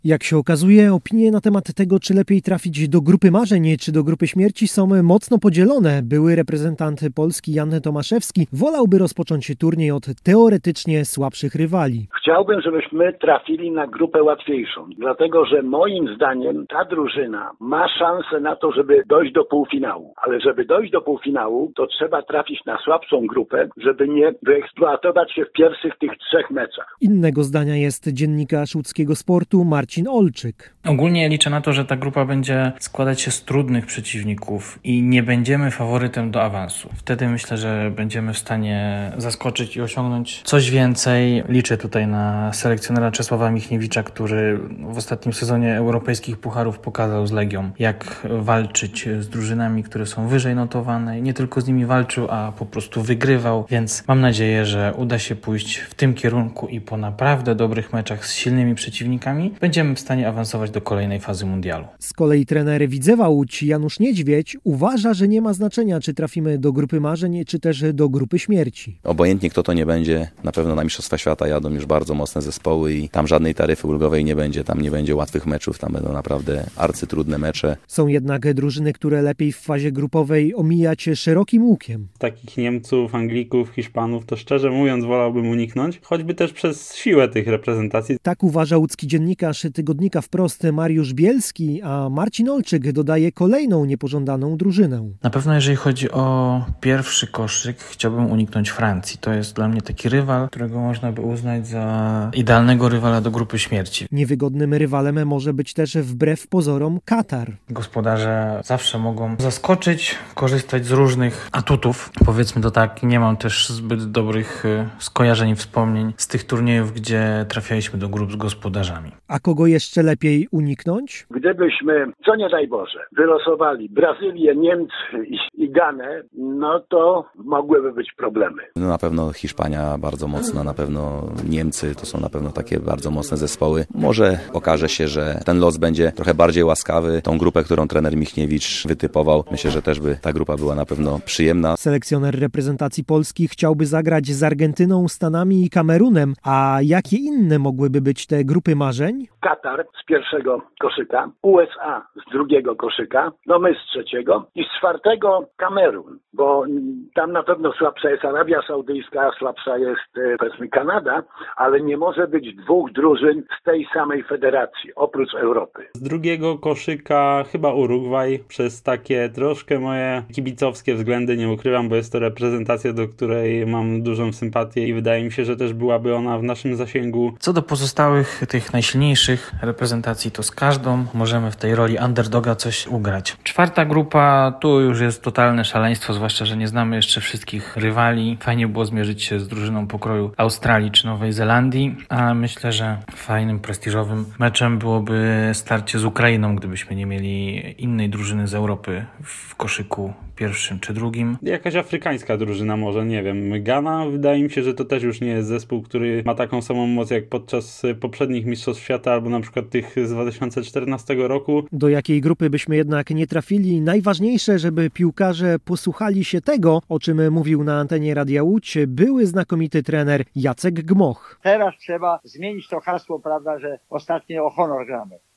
Jak się okazuje, opinie na temat tego, czy lepiej trafić do grupy marzeń, czy do grupy śmierci, są mocno podzielone. Były reprezentant Polski Jan Tomaszewski wolałby rozpocząć turniej od teoretycznie słabszych rywali. Chciałbym, żebyśmy trafili na grupę łatwiejszą, dlatego że moim zdaniem ta drużyna ma szansę na to, żeby dojść do półfinału. Ale żeby dojść do półfinału, to trzeba trafić na słabszą grupę, żeby nie wyeksploatować się w pierwszych tych 3 meczach. Innego zdania jest dziennikarz łódzkiego sportu Marcin Olczyk. Ogólnie liczę na to, że ta grupa będzie składać się z trudnych przeciwników i nie będziemy faworytem do awansu. Wtedy myślę, że będziemy w stanie zaskoczyć i osiągnąć coś więcej. Liczę tutaj na selekcjonera Czesława Michniewicza, który w ostatnim sezonie europejskich pucharów pokazał z Legią, jak walczyć z drużynami, które są wyżej notowane. I nie tylko z nimi walczył, a po prostu wygrywał, więc mam nadzieję, że uda się pójść w tym kierunku i po naprawdę dobrych meczach z silnymi przeciwnikami będziemy w stanie awansować do kolejnej fazy mundialu. Z kolei trener Widzewa Łódź Janusz Niedźwiedź uważa, że nie ma znaczenia, czy trafimy do grupy marzeń, czy też do grupy śmierci. Obojętnie kto to nie będzie, na pewno na Mistrzostwa Świata jadą już bardzo mocne zespoły i tam żadnej taryfy ulgowej nie będzie, tam nie będzie łatwych meczów, tam będą naprawdę arcytrudne mecze. Są jednak drużyny, które lepiej w fazie grupowej omijać szerokim łukiem. Takich Niemców, Anglików, Hiszpanów to szczerze mówiąc wolałbym uniknąć, choćby też przez siłę tych reprezentacji. Tak uważa łódzki dziennikarz tygodnika Wprost Mariusz Bielski, a Marcin Olczyk dodaje kolejną niepożądaną drużynę. Na pewno jeżeli chodzi o pierwszy koszyk, chciałbym uniknąć Francji. To jest dla mnie taki rywal, którego można by uznać za idealnego rywala do grupy śmierci. Niewygodnym rywalem może być też wbrew pozorom Katar. Gospodarze zawsze mogą zaskoczyć, korzystać z różnych atutów. Powiedzmy to tak, nie mam też zbyt dobrych skojarzeń i wspomnień z tych turniejów, gdzie trafialiśmy do grup z gospodarzami. A kogo jeszcze lepiej uniknąć? Gdybyśmy, co nie daj Boże, wylosowali Brazylię, Niemcy i Ganę, no to mogłyby być problemy. No na pewno Hiszpania bardzo mocna, na pewno Niemcy to są na pewno takie bardzo mocne zespoły. Może okaże się, że ten los będzie trochę bardziej łaskawy. Tą grupę, którą trener Michniewicz wytypował, myślę, że też by ta grupa była na pewno przyjemna. Selekcjoner reprezentacji Polski chciałby zagrać z Argentyną, Stanami i Kamerunem. A jakie inne mogłyby być te grupy marzeń? Katar z pierwszego koszyka, USA z drugiego koszyka, no my z trzeciego i z czwartego Kamerun, bo tam na pewno słabsza jest Arabia Saudyjska, słabsza jest powiedzmy Kanada, ale nie może być 2 drużyn z tej samej federacji, oprócz Europy. Z drugiego koszyka chyba Urugwaj, przez takie troszkę moje kibicowskie względy, nie ukrywam, bo jest to reprezentacja, do której mam dużą sympatię i wydaje mi się, że też byłaby ona w naszym zasięgu. Co do pozostałych, tych najsilniejszych reprezentacji, to z każdą możemy w tej roli underdoga coś ugrać. Czwarta grupa, tu już jest totalne szaleństwo, zwłaszcza, że nie znamy jeszcze wszystkich rywali. Fajnie było zmierzyć się z drużyną pokroju Australii czy Nowej Zelandii, a myślę, że fajnym, prestiżowym meczem byłoby starcie z Ukrainą, gdybyśmy nie mieli innej drużyny z Europy w koszyku pierwszym czy drugim. Jakaś afrykańska drużyna może, nie wiem. Gana, wydaje mi się, że to też już nie jest zespół, który ma taką samą moc jak podczas poprzednich Mistrzostw Świata albo na przykład tych z 2014 roku. Do jakiej grupy byśmy jednak nie trafili? Najważniejsze, żeby piłkarze posłuchali się tego, o czym mówił na antenie Radia Łódź były znakomity trener Jacek Gmoch. Teraz trzeba zmienić to hasło, prawda, że ostatnio o honor gramy.